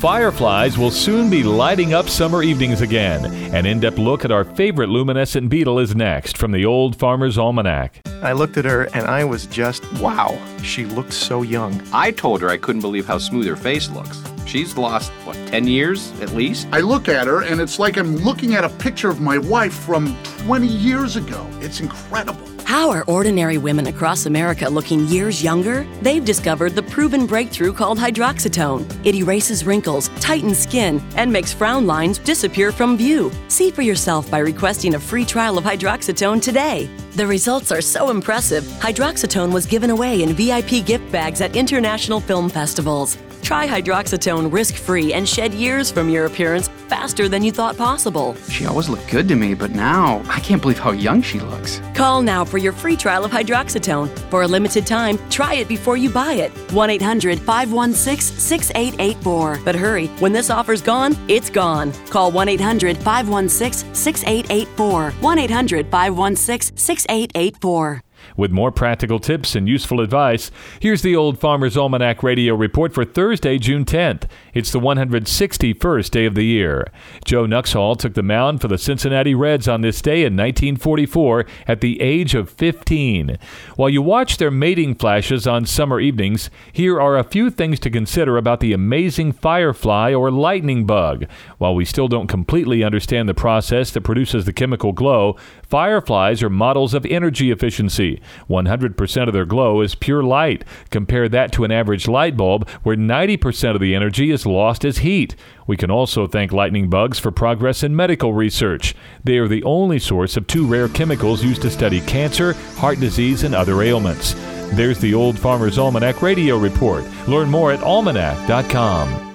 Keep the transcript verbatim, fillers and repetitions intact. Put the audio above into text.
Fireflies will soon be lighting up summer evenings again. An in-depth look at our favorite luminescent beetle is next from the Old Farmer's Almanac. I looked at her and I was just, wow, she looked so young. I told her I couldn't believe how smooth her face looks. She's lost, what, ten years at least? I look at her and it's like I'm looking at a picture of my wife from twenty years ago. It's incredible. How are ordinary women across America looking years younger? They've discovered the proven breakthrough called hydroxytone. It erases wrinkles, tightens skin, and makes frown lines disappear from view. See for yourself by requesting a free trial of hydroxytone today. The results are so impressive, hydroxytone was given away in V I P gift bags at international film festivals. Try hydroxytone risk-free and shed years from your appearance faster than you thought possible. She always looked good to me, but now I can't believe how young she looks. Call now for your free trial of hydroxytone. For a limited time, try it before you buy it. one eight hundred five one six six eight eight four. But hurry, when this offer's gone, it's gone. Call one eight hundred five one six six eight eight four. one eight hundred five one six six eight eight four. With more practical tips and useful advice, here's the Old Farmer's Almanac Radio Report for Thursday, June tenth. It's the one hundred sixty-first day of the year. Joe Nuxhall took the mound for the Cincinnati Reds on this day in nineteen forty-four at the age of fifteen. While you watch their mating flashes on summer evenings, here are a few things to consider about the amazing firefly or lightning bug. While we still don't completely understand the process that produces the chemical glow, fireflies are models of energy efficiency. one hundred percent of their glow is pure light. Compare that to an average light bulb where ninety percent of the energy is lost as heat. We can also thank lightning bugs for progress in medical research. They are the only source of two rare chemicals used to study cancer, heart disease, and other ailments. There's the Old Farmer's Almanac Radio Report. Learn more at almanac dot com.